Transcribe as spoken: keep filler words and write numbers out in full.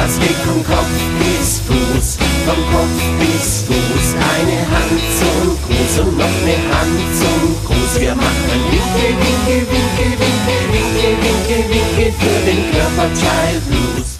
Das geht vom Kopf bis Fuß, vom Kopf bis Fuß. Eine Hand zum Gruß und noch eine Hand zum Gruß. Wir machen Winke, Winke, Winke, Winke, Winke, Winke, Winke für den Körper Child Blues.